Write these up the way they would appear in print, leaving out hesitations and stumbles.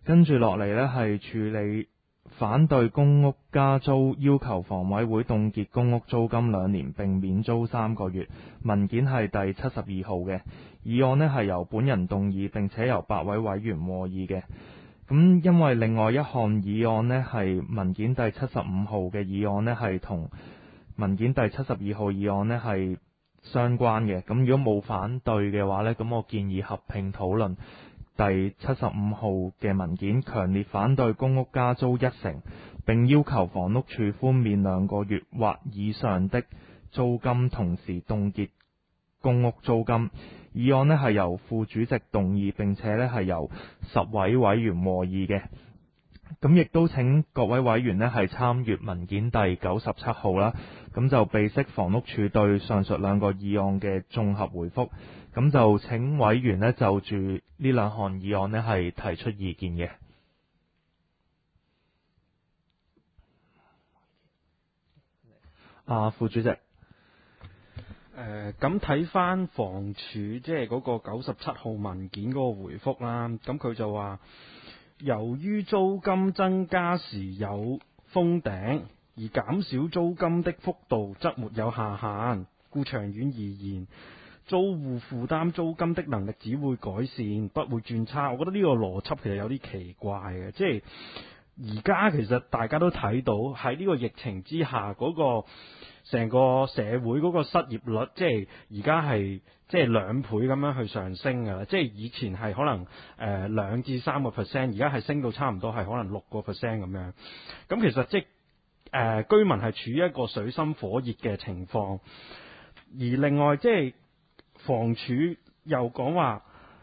跟住落嚟呢係處理反對公屋加租，要求房委會凍結公屋租金2年並免租3個月。文件係第72號嘅議案呢係由本人動議，並且由8位委員和議嘅。咁因為另外一項議案呢係文件第75號嘅議案呢係同文件第72號議案呢係相關嘅。咁如果冇反對嘅話呢，咁我建議合併討論第75號嘅文件，強烈反對公屋加租1成，並要求房屋署寬免2個月或以上的租金，同時凍結公屋租金。議案呢係由副主席動議，並且呢係由10位委員和議嘅。咁亦都請各位委員呢係參閱文件第97號啦。咁就備悉房屋署對上述2個議案嘅綜合回覆。咁就請委員呢就住呢2項議案呢係提出意見嘅。副主席。 咁睇翻房署即係嗰個97號文件嗰個回覆啦，咁佢就話，由於租金增加時有封頂，而減少租金的幅度則沒有下限，故長遠而言，租戶負擔租金的能力只會改善，不會轉差。我覺得呢個邏輯其實有啲奇怪嘅，即係而家其實大家都睇到喺呢個疫情之下嗰個成個社會嗰個失業率，即係而家係即係2倍咁樣去上升㗎啦。即係以前係可能2至3%，而家係升到差唔多係可能6%咁樣。咁其實即係居民係處於一個水深火熱嘅情況。而另外即係房署又講話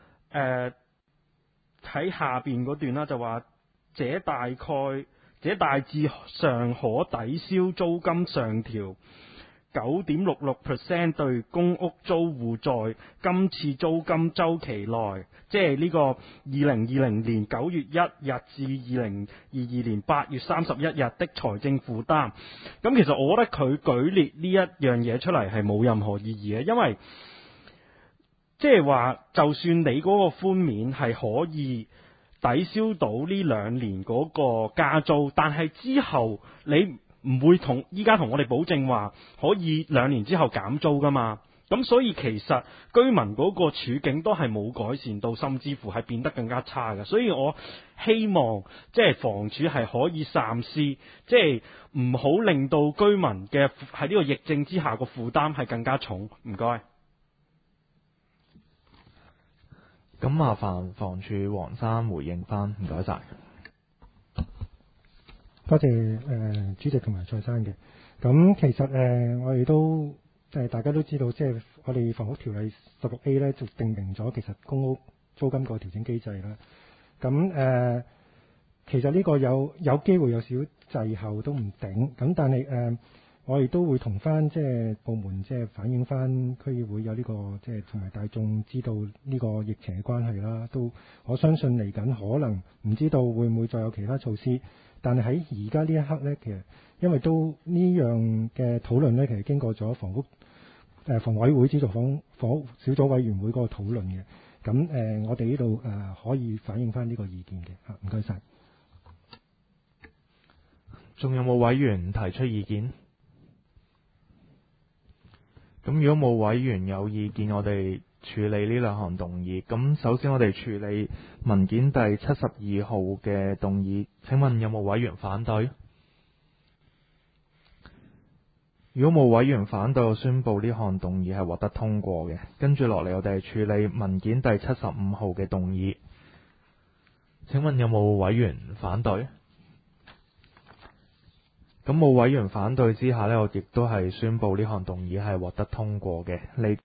喺下邊嗰段啦，就話這大致上可抵消租金上調9.66% 對公屋租戶在今次租金週期內，即係呢個2020年9月1日至2022年8月31日的財政負擔。咁其實我覺得佢舉列呢一樣嘢出嚟係冇任何意義嘅，因為即係話就算你嗰個寬免係可以抵消到呢2年嗰個加租，但係之後你唔會依家同我哋保證話可以2年之後減租噶嘛。咁所以其實居民嗰個處境都係冇改善到，甚至乎係變得更加差嘅。所以我希望即係房署係可以三思，即係唔好令到居民嘅喺呢個疫症之下個負擔係更加重。唔該。 咁麻煩房署黃生回應翻，唔該晒。 多謝主席同埋蔡生嘅。咁其實我哋都大家都知道，即係我哋房屋條例16A 咧就定明咗其實公屋租金個調整機制啦。咁其實呢個有機會有少滯後都唔定。咁但係我哋都會同翻即係部門即係反映翻區議會有呢個即係同埋大眾知道呢個疫情嘅關係啦。都我相信嚟緊可能唔知道會唔會再有其他措施，但係喺而家呢一刻呢，其實因為都呢樣嘅討論呢，其實經過咗房委會資助房屋小組委員會嗰個討論嘅。咁我哋呢度可以反映翻呢個意見嘅。唔該晒。 仲有冇委員提出意見？咁如果冇委員有意見，我哋處理呢2項動議。咁首先我哋處理文件第72號嘅動議，請問有冇委員反對？如果冇委員反對，我宣布呢項動議係獲得通過嘅。跟住落嚟，我哋處理文件第75號嘅動議，請問有冇委員反對？咁冇委員反對之下呢，我亦都係宣布呢項動議係獲得通過嘅。